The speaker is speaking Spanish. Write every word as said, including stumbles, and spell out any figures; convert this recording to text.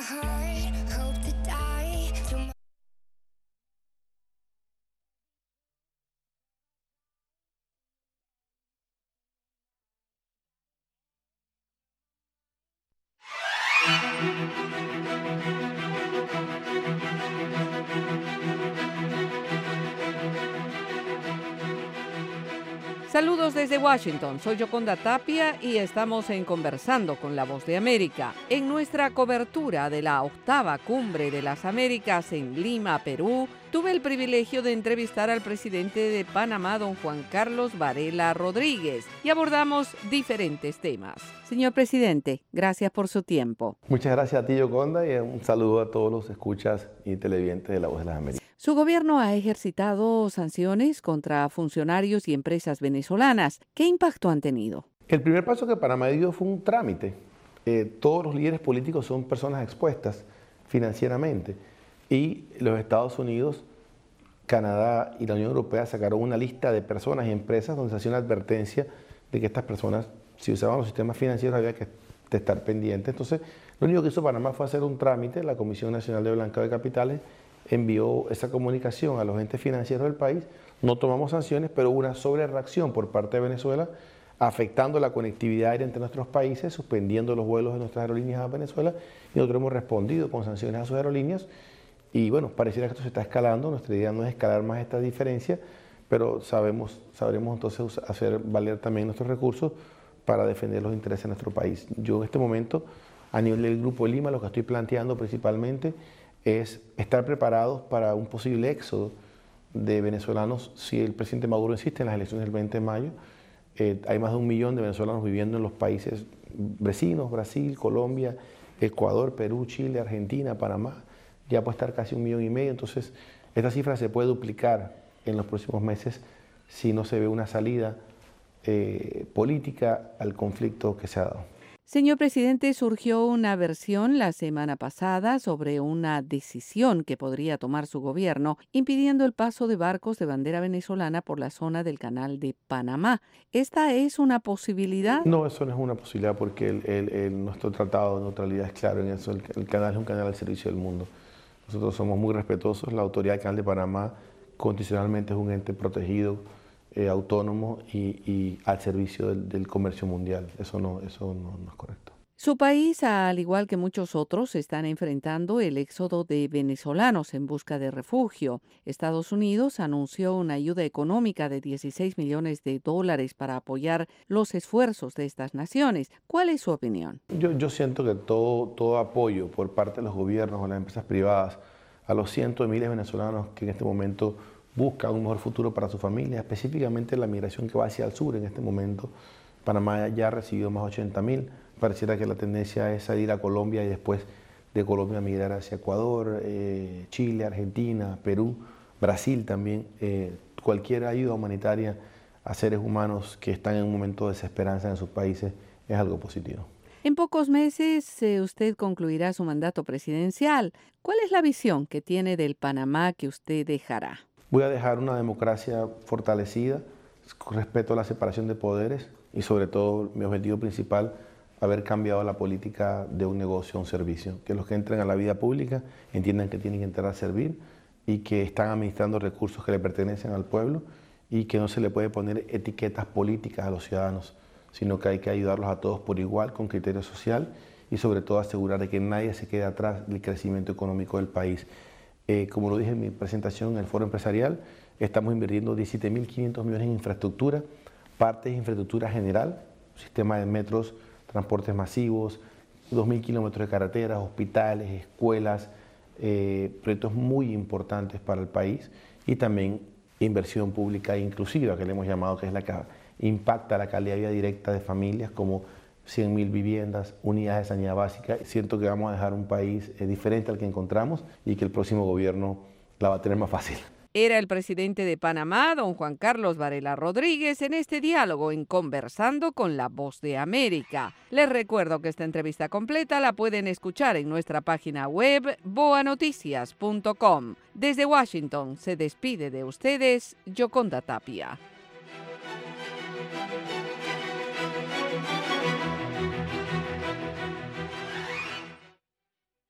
heart, hope to die. Through my Saludos desde Washington, soy Yoconda Tapia y estamos en Conversando con la Voz de América. En nuestra cobertura de la octava Cumbre de las Américas en Lima, Perú, tuve el privilegio de entrevistar al presidente de Panamá, don Juan Carlos Varela Rodríguez, y abordamos diferentes temas. Señor presidente, gracias por su tiempo. Muchas gracias a ti, Yoconda, y un saludo a todos los escuchas y televidentes de la Voz de las Américas. Su gobierno ha ejercitado sanciones contra funcionarios y empresas venezolanas. ¿Qué impacto han tenido? El primer paso que Panamá dio fue un trámite. Eh, todos los líderes políticos son personas expuestas financieramente y los Estados Unidos, Canadá y la Unión Europea sacaron una lista de personas y empresas donde se hacía una advertencia de que estas personas, si usaban los sistemas financieros, había que estar pendientes. Entonces, lo único que hizo Panamá fue hacer un trámite. La Comisión Nacional de Blanqueo de Capitales envió esa comunicación a los entes financieros del país. No tomamos sanciones, pero hubo una sobrereacción por parte de Venezuela, afectando la conectividad aérea entre nuestros países, suspendiendo los vuelos de nuestras aerolíneas a Venezuela, y nosotros hemos respondido con sanciones a sus aerolíneas. Y bueno, pareciera que esto se está escalando. Nuestra idea no es escalar más esta diferencia, pero sabemos, sabremos entonces hacer valer también nuestros recursos para defender los intereses de nuestro país. Yo en este momento, a nivel del Grupo Lima, lo que estoy planteando principalmente es estar preparados para un posible éxodo de venezolanos si el presidente Maduro insiste en las elecciones del veinte de mayo. Eh, hay más de un millón de venezolanos viviendo en los países vecinos, Brasil, Colombia, Ecuador, Perú, Chile, Argentina, Panamá. Ya puede estar casi un millón y medio, entonces esta cifra se puede duplicar en los próximos meses si no se ve una salida eh, política al conflicto que se ha dado. Señor presidente, surgió una versión la semana pasada sobre una decisión que podría tomar su gobierno impidiendo el paso de barcos de bandera venezolana por la zona del Canal de Panamá. ¿Esta es una posibilidad? No, eso no es una posibilidad porque el, el, el, nuestro tratado de neutralidad es claro en eso. El, el canal es un canal al servicio del mundo. Nosotros somos muy respetuosos. La autoridad del Canal de Panamá constitucionalmente es un ente protegido, Eh, autónomo y, y al servicio del, del comercio mundial. Eso, no, eso no, no es correcto. Su país, al igual que muchos otros, están enfrentando el éxodo de venezolanos en busca de refugio. Estados Unidos anunció una ayuda económica de dieciséis millones de dólares para apoyar los esfuerzos de estas naciones. ¿Cuál es su opinión? Yo, yo siento que todo, todo apoyo por parte de los gobiernos o las empresas privadas a los cientos de miles de venezolanos que en este momento busca un mejor futuro para su familia, específicamente la migración que va hacia el sur en este momento. Panamá ya ha recibido más de ochenta mil, pareciera que la tendencia es salir a Colombia y después de Colombia migrar hacia Ecuador, eh, Chile, Argentina, Perú, Brasil también. Eh, cualquier ayuda humanitaria a seres humanos que están en un momento de desesperanza en sus países es algo positivo. En pocos meses eh, usted concluirá su mandato presidencial. ¿Cuál es la visión que tiene del Panamá que usted dejará? Voy a dejar una democracia fortalecida, con respeto a la separación de poderes y sobre todo mi objetivo principal, haber cambiado la política de un negocio a un servicio. Que los que entren a la vida pública entiendan que tienen que entrar a servir y que están administrando recursos que le pertenecen al pueblo y que no se le puede poner etiquetas políticas a los ciudadanos, sino que hay que ayudarlos a todos por igual, con criterio social y sobre todo asegurar de que nadie se quede atrás del crecimiento económico del país. Eh, como lo dije en mi presentación en el Foro Empresarial, estamos invirtiendo diecisiete mil quinientos millones en infraestructura, parte de infraestructura general, sistema de metros, transportes masivos, dos mil kilómetros de carreteras, hospitales, escuelas, eh, proyectos muy importantes para el país y también inversión pública inclusiva, que le hemos llamado, que es la que impacta la calidad de vida directa de familias como cien mil viviendas, unidades de sanidad básica. Siento que vamos a dejar un país eh, diferente al que encontramos y que el próximo gobierno la va a tener más fácil. Era el presidente de Panamá, don Juan Carlos Varela Rodríguez, en este diálogo en Conversando con la Voz de América. Les recuerdo que esta entrevista completa la pueden escuchar en nuestra página web boa noticias punto com. Desde Washington se despide de ustedes Yoconda Tapia.